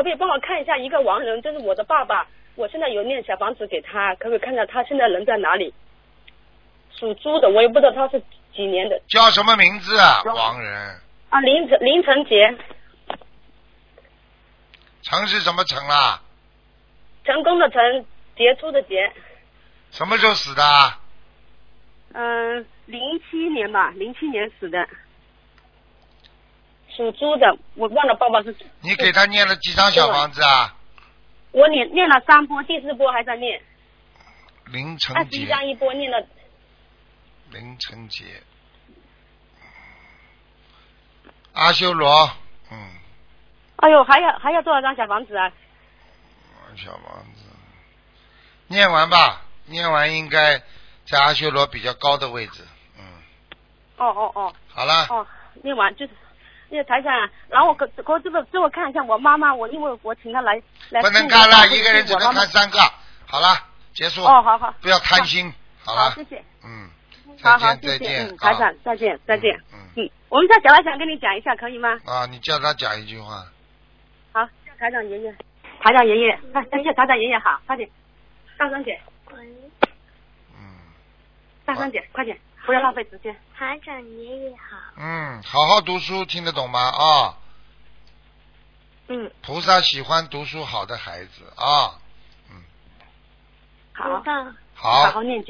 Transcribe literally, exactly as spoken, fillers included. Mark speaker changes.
Speaker 1: 可以帮我看一下一个亡人，就是我的爸爸，我现在有念小房子给他，可不可以看看他现在人在哪里？属猪的，我也不知道他是几年的。
Speaker 2: 叫什么名字啊？亡人。
Speaker 1: 啊，林晨林晨杰。
Speaker 2: 成是什么成啦？
Speaker 1: 成功的成，杰出的杰。
Speaker 2: 什么时候死的啊？
Speaker 1: 嗯，零七年吧，零七年死的。属猪的，我忘了爸爸是。
Speaker 2: 你给他念了几张小房子啊？
Speaker 1: 我念念了三波，第四波还在念。
Speaker 2: 林晨杰。
Speaker 1: 二十一张一波念了。
Speaker 2: 林晨杰。阿修罗，嗯。
Speaker 1: 哎呦，还要还要多少张小房子啊？
Speaker 2: 小房子，念完吧，念完应该在阿修罗比较高的位置，嗯。
Speaker 1: 哦哦哦。
Speaker 2: 好了。
Speaker 1: 哦，念完就是。那个台长，然后我可可这个最后看一下我妈妈，我因为我请她来来。
Speaker 2: 不能看了，一个人只能看三个。好了，结束。
Speaker 1: 哦，好好。
Speaker 2: 不要贪心，好了。
Speaker 1: 好，谢谢。
Speaker 2: 嗯。
Speaker 1: 好好，谢谢。嗯，台长，再见，再见。嗯嗯。我们家小孩想跟你讲一下，可以吗？
Speaker 2: 啊，你叫他讲一句话。
Speaker 1: 好，叫台长爷爷。台长爷爷，哎，等一下，台长爷爷好，快点。大声姐。嗯。大声姐，快点。不要浪费时间。
Speaker 3: 台长爷爷好。
Speaker 2: 嗯，好好读书，听得懂吗？啊、哦。
Speaker 1: 嗯。
Speaker 2: 菩萨喜欢读书好的孩子啊。嗯。
Speaker 1: 好。
Speaker 3: 好。
Speaker 2: 好。
Speaker 1: 好好念经。